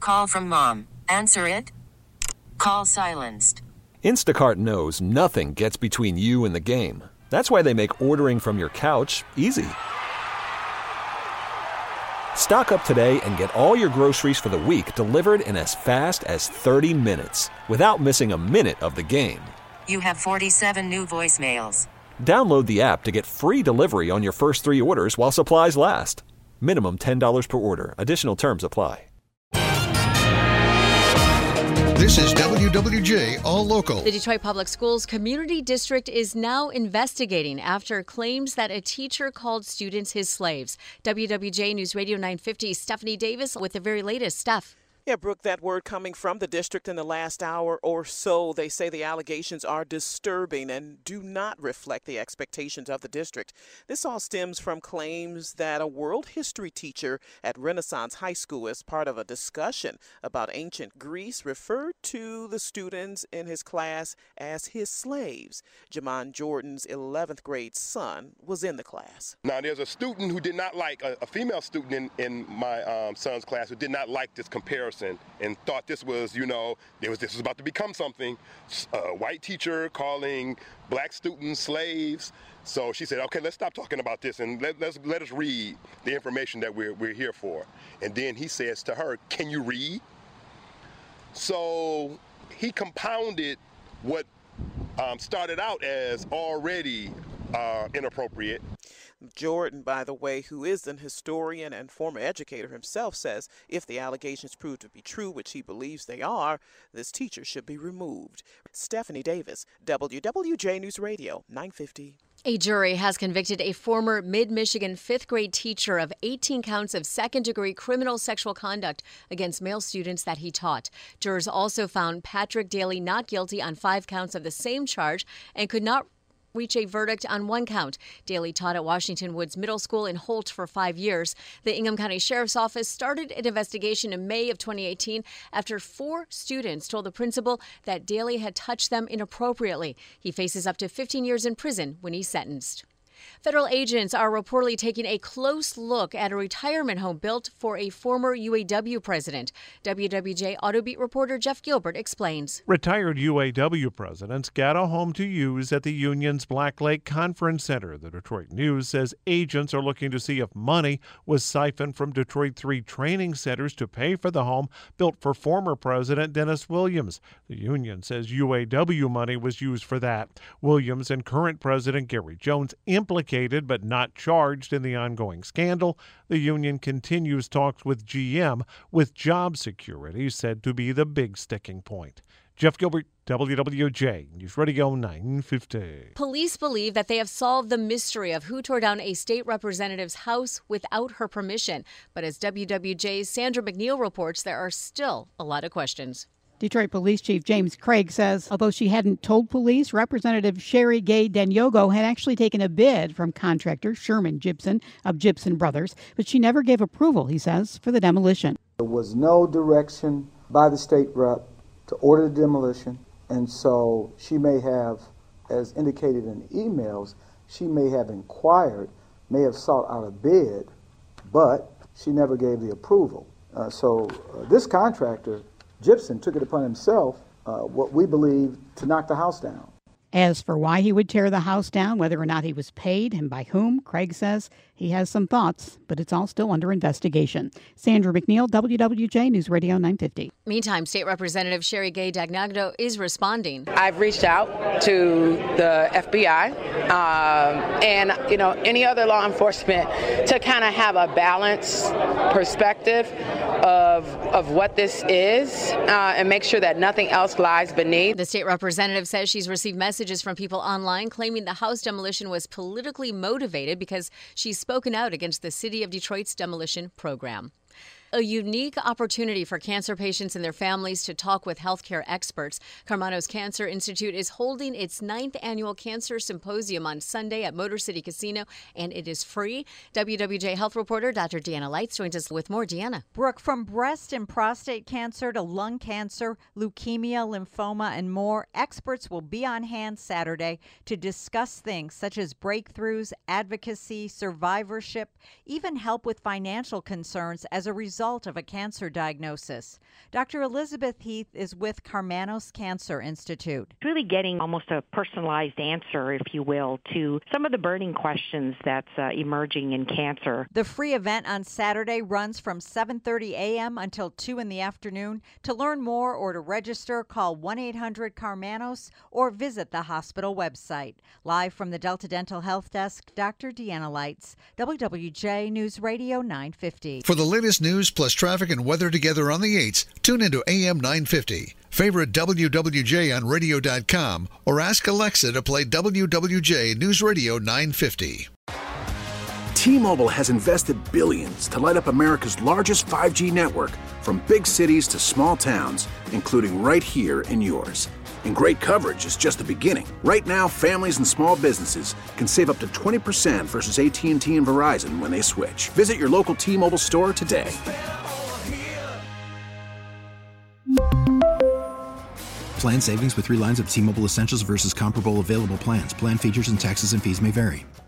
Call from mom. Answer it. Call silenced. Instacart knows nothing gets between you and the game. That's why they make ordering from your couch easy. Stock up today and get all your groceries for the week delivered in as fast as 30 minutes without missing a minute of the game. You have 47 new voicemails. Download the app to get free delivery on your first 3 orders while supplies last. Minimum $10 per order. Additional terms apply. This is WWJ All Local. The Detroit Public Schools Community District is now investigating after claims that a teacher called students his slaves. WWJ News Radio 950, Stephanie Davis with the very latest stuff. Yeah, Brooke, that word coming from the district in the last hour or so. They say the allegations are disturbing and do not reflect the expectations of the district. This all stems from claims that a world history teacher at Renaissance High School, as part of a discussion about ancient Greece, referred to the students in his class as his slaves. Jamon Jordan's 11th grade son was in the class. Now, there's a student who did not like, a female student in my son's class who did not like this comparison and thought this was, this was about to become something. A white teacher calling black students slaves. So she said, okay, let's stop talking about this and let us read the information that we're here for. And then he says to her, can you read? So he compounded what started out as already inappropriate. Jordan, by the way, who is an historian and former educator himself, says if the allegations prove to be true, which he believes they are, this teacher should be removed. Stephanie Davis, WWJ News Radio, 950. A jury has convicted a former Mid-Michigan 5th grade teacher of 18 counts of second-degree criminal sexual conduct against male students that he taught. Jurors also found Patrick Daly not guilty on 5 counts of the same charge and could not reach a verdict on 1 count. Daly taught at Washington Woods Middle School in Holt for 5 years. The Ingham County Sheriff's Office started an investigation in May of 2018 after 4 students told the principal that Daly had touched them inappropriately. He faces up to 15 years in prison when he's sentenced. Federal agents are reportedly taking a close look at a retirement home built for a former UAW president. WWJ Autobeat reporter Jeff Gilbert explains. Retired UAW presidents got a home to use at the union's Black Lake Conference Center. The Detroit News says agents are looking to see if money was siphoned from Detroit 3 training centers to pay for the home built for former President Dennis Williams. The union says UAW money was used for that. Williams and current President Gary Jones implicated but not charged in the ongoing scandal. The union continues talks with GM, with job security said to be the big sticking point. Jeff Gilbert, WWJ News Radio 950. Police believe that they have solved the mystery of who tore down a state representative's house without her permission. But as WWJ's Sandra McNeil reports, there are still a lot of questions. Detroit Police Chief James Craig says although she hadn't told police, Representative Sherry Gay Denyogo had actually taken a bid from contractor Sherman Gibson of Gibson Brothers, but she never gave approval, he says, for the demolition. There was no direction by the state rep to order the demolition, and so she may have, as indicated in emails, she may have inquired, may have sought out a bid, but she never gave the approval. So this contractor, Gibson, took it upon himself, what we believe, to knock the house down. As for why he would tear the house down, whether or not he was paid and by whom, Craig says he has some thoughts, but it's all still under investigation. Sandra McNeil, WWJ News Radio 950. Meantime, State Representative Sherry Gay Dagnagno is responding. I've reached out to the FBI and any other law enforcement to kind of have a balanced perspective of what this is and make sure that nothing else lies beneath. The state representative says she's received messages from people online claiming the house demolition was politically motivated because she's spoken out against the city of Detroit's demolition program. A unique opportunity for cancer patients and their families to talk with healthcare experts. Carmano's Cancer Institute is holding its 9th annual Cancer Symposium on Sunday at Motor City Casino, and it is free. WWJ Health reporter Dr. Deanna Lights joins us with more. Deanna. Brooke, from breast and prostate cancer to lung cancer, leukemia, lymphoma, and more, experts will be on hand Saturday to discuss things such as breakthroughs, advocacy, survivorship, even help with financial concerns as a result result of a cancer diagnosis. Dr. Elizabeth Heath is with Karmanos Cancer Institute. It's really getting almost a personalized answer, if you will, to some of the burning questions that's emerging in cancer. The free event on Saturday runs from 7:30 a.m. until 2 in the afternoon. To learn more or to register, call 1-800-KARMANOS or visit the hospital website. Live from the Delta Dental Health Desk, Dr. Deanna Lights, WWJ News Radio 950. For the latest news plus traffic and weather together on the 8s, tune into AM 950. Favorite WWJ on radio.com or ask Alexa to play WWJ News Radio 950. T-Mobile has invested billions to light up America's largest 5G network, from big cities to small towns, including right here in yours. And great coverage is just the beginning. Right now, families and small businesses can save up to 20% versus AT&T and Verizon when they switch. Visit your local T-Mobile store today. Plan savings with 3 lines of T-Mobile Essentials versus comparable available plans. Plan features and taxes and fees may vary.